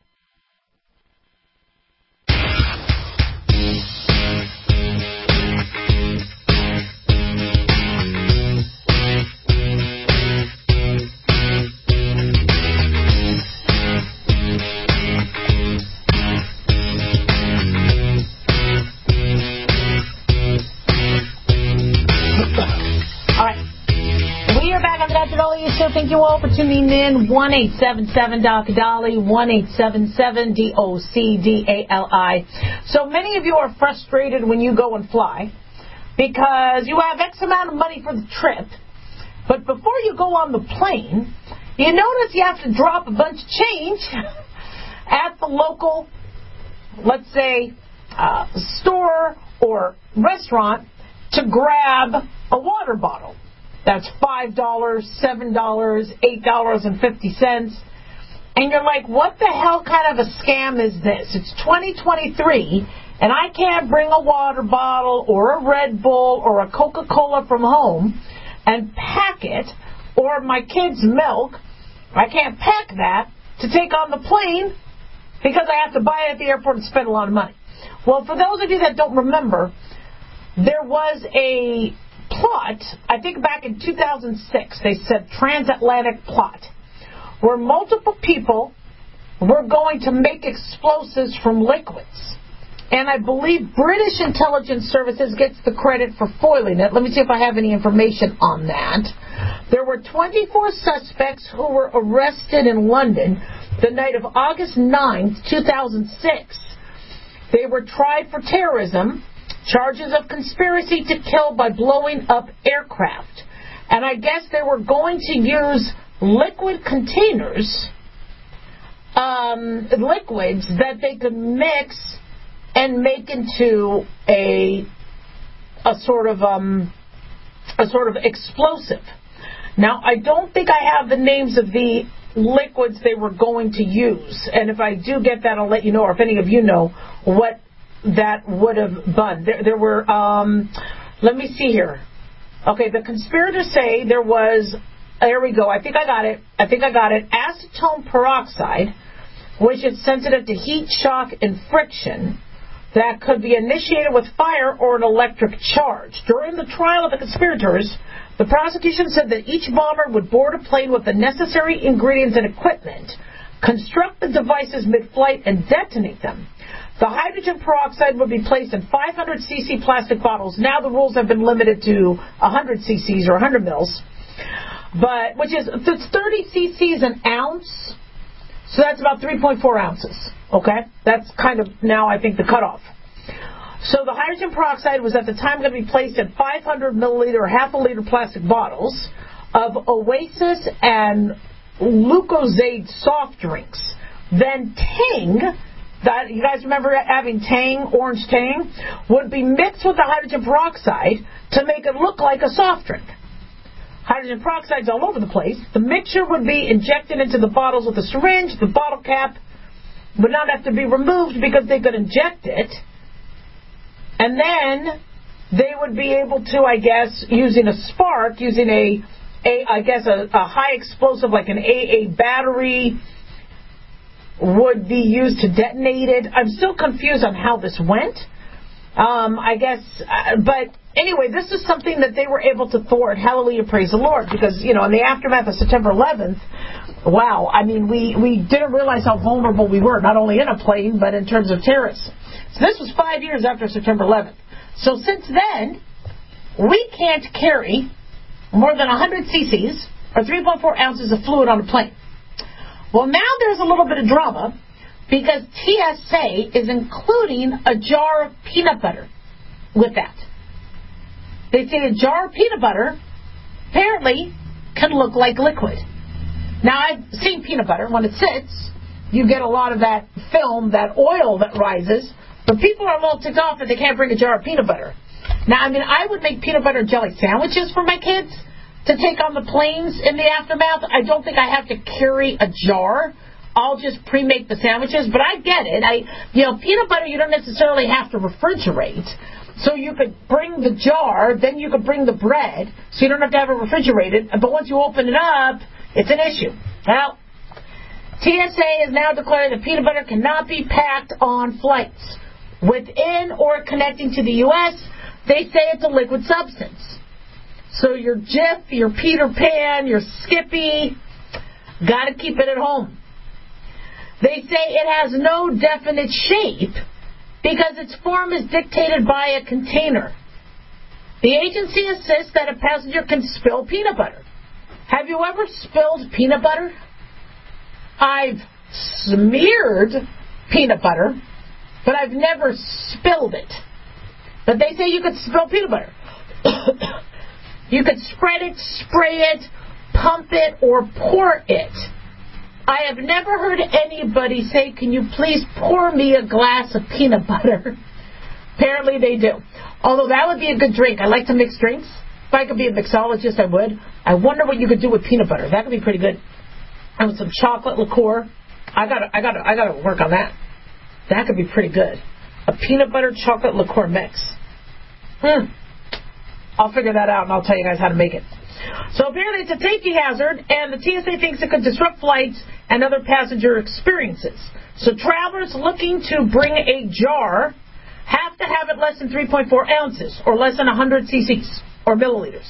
Thank you all for tuning in. one eight seven seven D O C D A L I, one eight seven seven D O C D A L I. So many of you are frustrated when you go and fly because you have X amount of money for the trip, but before you go on the plane, you notice you have to drop a bunch of change at the local, let's say, uh, store or restaurant to grab a water bottle. That's five dollars, seven dollars, eight dollars and fifty cents. And you're like, what the hell kind of a scam is this? It's twenty twenty-three, and I can't bring a water bottle or a Red Bull or a Coca-Cola from home and pack it, or my kids' milk. I can't pack that to take on the plane because I have to buy it at the airport and spend a lot of money. Well, for those of you that don't remember, there was a plot, I think back in two thousand six, they said transatlantic plot, where multiple people we're going to make explosives from liquids. And I believe British intelligence services gets the credit for foiling it. Let me see if I have any information on that. There were twenty-four suspects who were arrested in London the night of August ninth, two thousand six. They were tried for terrorism, charges of conspiracy to kill by blowing up aircraft. And I guess they were going to use liquid containers, um, liquids that they could mix and make into a a sort of um a sort of explosive. Now, I don't think I have the names of the liquids they were going to use, and if I do get that, I'll let you know, or if any of you know what that would have been. There, there were, um, let me see here. Okay, the conspirators say there was, there we go, I think I got it, I think I got it, acetone peroxide, which is sensitive to heat, shock, and friction, that could be initiated with fire or an electric charge. During the trial of the conspirators, the prosecution said that each bomber would board a plane with the necessary ingredients and equipment, construct the devices mid-flight, and detonate them. The hydrogen peroxide would be placed in five hundred c c plastic bottles. Now the rules have been limited to one hundred c c's or one hundred mils, but which is it's thirty c c's an ounce, so that's about three point four ounces. Okay, that's kind of now I think the cutoff. So the hydrogen peroxide was at the time going to be placed in five hundred milliliter or half a liter plastic bottles of Oasis and Lucozade soft drinks. Then Tang, that you guys remember having Tang, orange Tang, would be mixed with the hydrogen peroxide to make it look like a soft drink. Hydrogen peroxide's all over the place. The mixture would be injected into the bottles with a syringe. The bottle cap would not have to be removed because they could inject it. And then they would be able to, I guess, using a spark, using a, a I guess, a, a high explosive like an A A battery would be used to detonate it. I'm still confused on how this went. Um, I guess, uh, but anyway, this is something that they were able to thwart. Hallelujah, praise the Lord. Because, you know, in the aftermath of September eleventh, wow, I mean, we, we didn't realize how vulnerable we were, not only in a plane, but in terms of terrorists. So this was five years after September eleventh. So since then, we can't carry more than one hundred c c's or three point four ounces of fluid on a plane. Well, now there's a little bit of drama because T S A is including a jar of peanut butter with that. They say a jar of peanut butter apparently can look like liquid. Now, I've seen peanut butter. When it sits, you get a lot of that film, that oil that rises, but people are a little ticked off that they can't bring a jar of peanut butter. Now, I mean, I would make peanut butter and jelly sandwiches for my kids to take on the planes in the aftermath. I don't think I have to carry a jar. I'll just pre-make the sandwiches, but I get it. I, you know, peanut butter you don't necessarily have to refrigerate. So you could bring the jar, then you could bring the bread, so you don't have to have it refrigerated. But once you open it up, it's an issue. Well, T S A has now declared that peanut butter cannot be packed on flights. Within or connecting to the U S, they say it's a liquid substance. So your Jif, your Peter Pan, your Skippy, got to keep it at home. They say it has no definite shape because its form is dictated by a container. The agency insists that a passenger can spill peanut butter. Have you ever spilled peanut butter? I've smeared peanut butter, but I've never spilled it. But they say you could spill peanut butter. You could spread it, spray it, pump it, or pour it. I have never heard anybody say, can you please pour me a glass of peanut butter? Apparently they do. Although that would be a good drink. I like to mix drinks. If I could be a mixologist, I would. I wonder what you could do with peanut butter. That could be pretty good. And with some chocolate liqueur. I gotta, I gotta, I gotta work on that. That could be pretty good. A peanut butter chocolate liqueur mix. Hmm. I'll figure that out and I'll tell you guys how to make it. So apparently it's a safety hazard, and the T S A thinks it could disrupt flights and other passenger experiences. So travelers looking to bring a jar have to have it less than three point four ounces or less than one hundred c c's or milliliters.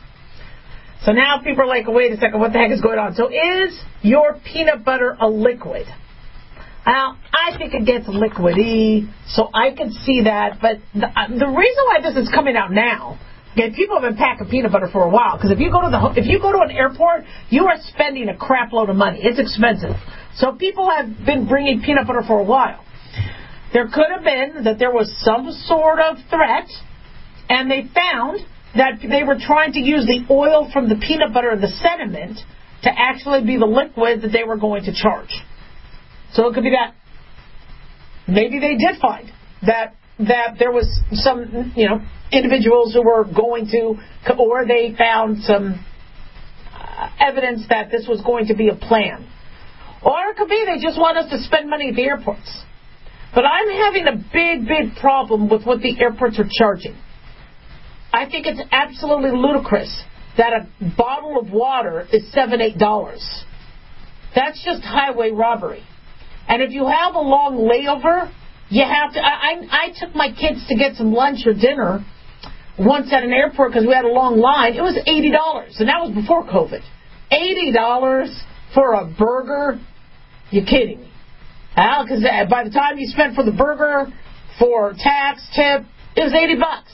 So now people are like, wait a second, what the heck is going on? So is your peanut butter a liquid? Well, I think it gets liquidy, so I could see that. But the, uh, the reason why this is coming out now, okay, people have been packing peanut butter for a while. Because if you go to the if you go to an airport, you are spending a crap load of money. It's expensive. So people have been bringing peanut butter for a while. There could have been that there was some sort of threat, and they found that they were trying to use the oil from the peanut butter and the sediment to actually be the liquid that they were going to charge. So it could be that. Maybe they did find that that there was some, you know, individuals who were going to, or they found some uh, evidence that this was going to be a plan. Or it could be they just want us to spend money at the airports. But I'm having a big, big problem with what the airports are charging. I think it's absolutely ludicrous that a bottle of water is seven, eight dollars. That's just highway robbery. And if you have a long layover, you have to. I, I, I took my kids to get some lunch or dinner once at an airport because we had a long line. It was eighty dollars, and that was before COVID. eighty dollars for a burger? You kidding me? Well, because by the time you spent for the burger, for tax, tip, it was eighty bucks.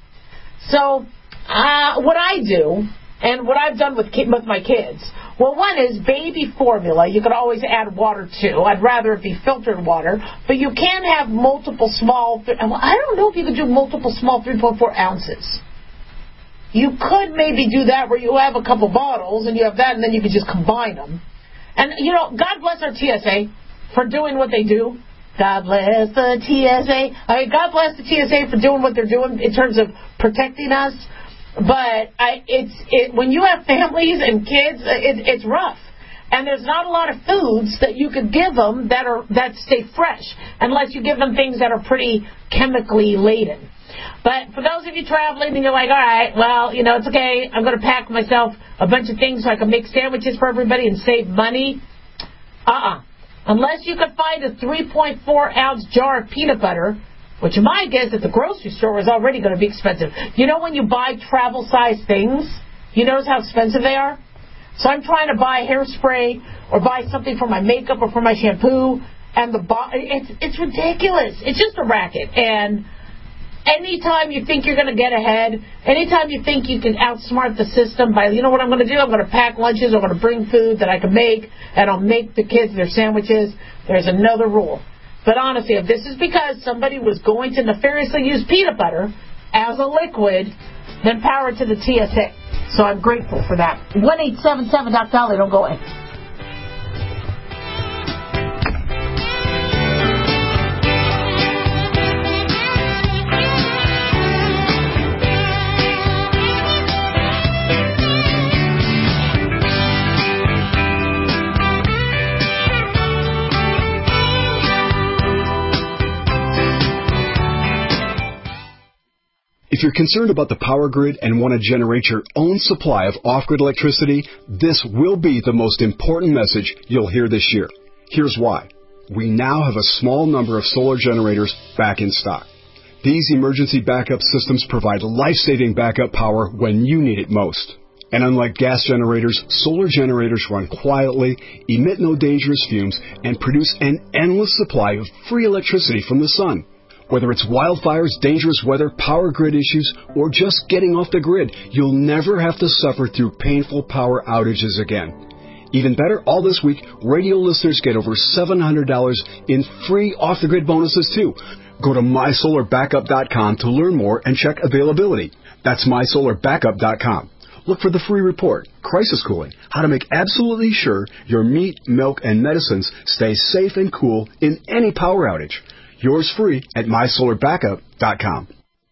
So uh, what I do, and what I've done with, ki- with my kids, well, one is baby formula. You can always add water to. I'd rather it be filtered water. But you can have multiple small, I don't know if you could do multiple small three point four ounces. You could maybe do that where you have a couple bottles and you have that and then you could just combine them. And, you know, God bless our T S A for doing what they do. God bless the T S A. I mean, God bless the T S A for doing what they're doing in terms of protecting us. But I, it's it, when you have families and kids, it, it's rough. And there's not a lot of foods that you could give them that are that stay fresh, unless you give them things that are pretty chemically laden. But for those of you traveling and you're like, all right, well, you know, it's okay. I'm going to pack myself a bunch of things so I can make sandwiches for everybody and save money. Uh-uh. Unless you can find a three point four ounce jar of peanut butter, which my guess at the grocery store is already going to be expensive. You know when you buy travel-sized things, you notice how expensive they are? So I'm trying to buy hairspray or buy something for my makeup or for my shampoo, and the bo- it's it's ridiculous. It's just a racket. And anytime you think you're going to get ahead, anytime you think you can outsmart the system by, you know what I'm going to do? I'm going to pack lunches, I'm going to bring food that I can make, and I'll make the kids their sandwiches. There's another rule. But honestly, if this is because somebody was going to nefariously use peanut butter as a liquid, then power to the T S A. So I'm grateful for that. one eight seven seven Doc Dolly, don't go away. If you're concerned about the power grid and want to generate your own supply of off-grid electricity, this will be the most important message you'll hear this year. Here's why. We now have a small number of solar generators back in stock. These emergency backup systems provide life-saving backup power when you need it most. And unlike gas generators, solar generators run quietly, emit no dangerous fumes, and produce an endless supply of free electricity from the sun. Whether it's wildfires, dangerous weather, power grid issues, or just getting off the grid, you'll never have to suffer through painful power outages again. Even better, all this week, radio listeners get over seven hundred dollars in free off-the-grid bonuses, too. Go to my solar backup dot com to learn more and check availability. That's my solar backup dot com. Look for the free report, Crisis Cooling, how to make absolutely sure your meat, milk, and medicines stay safe and cool in any power outage. Yours free at my solar backup dot com.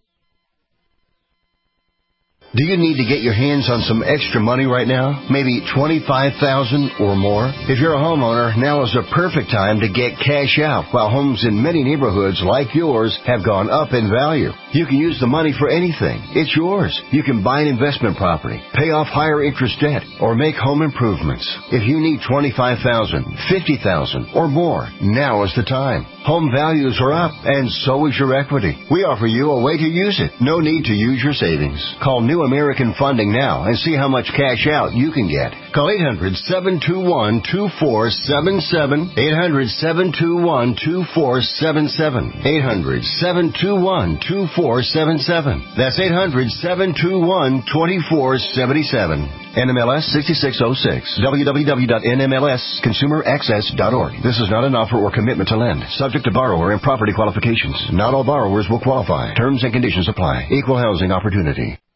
Do you need to get your hands on some extra money right now? Maybe twenty-five thousand dollars or more? If you're a homeowner, now is the perfect time to get cash out while homes in many neighborhoods like yours have gone up in value. You can use the money for anything. It's yours. You can buy an investment property, pay off higher interest debt, or make home improvements. If you need twenty-five thousand dollars, fifty thousand dollars, or more, now is the time. Home values are up, and so is your equity. We offer you a way to use it. No need to use your savings. Call New American Funding now and see how much cash out you can get. Call eight hundred, seven two one, two four seven seven, eight hundred, seven two one, two four seven seven, eight hundred, seven two one, two four seven seven. That's eight hundred, seven two one, two four seven seven. N M L S sixty-six oh six. w w w dot n m l s consumer access dot org. This is not an offer or commitment to lend. Subject to borrower and property qualifications. Not all borrowers will qualify. Terms and conditions apply. Equal housing opportunity.